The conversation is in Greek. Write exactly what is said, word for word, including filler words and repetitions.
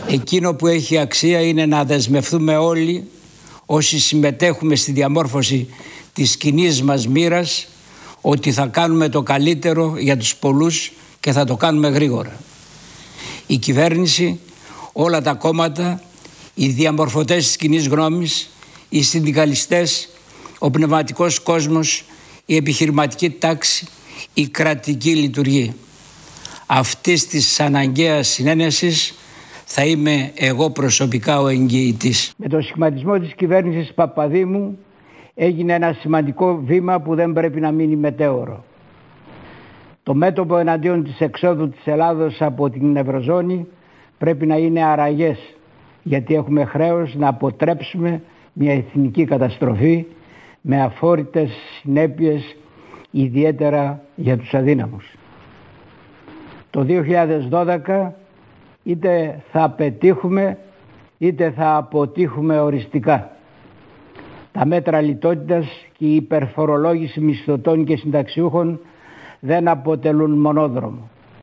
Εκείνο που έχει αξία είναι να δεσμευτούμε όλοι όσοι συμμετέχουμε στη διαμόρφωση της κοινής μας μοίρας ότι θα κάνουμε το καλύτερο για τους πολλούς και θα το κάνουμε γρήγορα. Η κυβέρνηση, όλα τα κόμματα, οι διαμορφωτές της κοινής γνώμης, οι συνδικαλιστές, ο πνευματικός κόσμος, η επιχειρηματική τάξη, η κρατική λειτουργία. Αυτής της αναγκαίας συνένεσης θα είμαι εγώ προσωπικά ο εγγυητής. Με το σχηματισμό της κυβέρνησης Παπαδήμου έγινε ένα σημαντικό βήμα που δεν πρέπει να μείνει μετέωρο. Το μέτωπο εναντίον της εξόδου της Ελλάδος από την Ευρωζώνη πρέπει να είναι αραγές, γιατί έχουμε χρέος να αποτρέψουμε μια εθνική καταστροφή με αφόρητες συνέπειες ιδιαίτερα για τους αδύναμους. Το δύο χιλιάδες δώδεκα είτε θα πετύχουμε είτε θα αποτύχουμε οριστικά. Τα μέτρα λιτότητας και η υπερφορολόγηση μισθωτών και συνταξιούχων δεν αποτελούν μονόδρομο.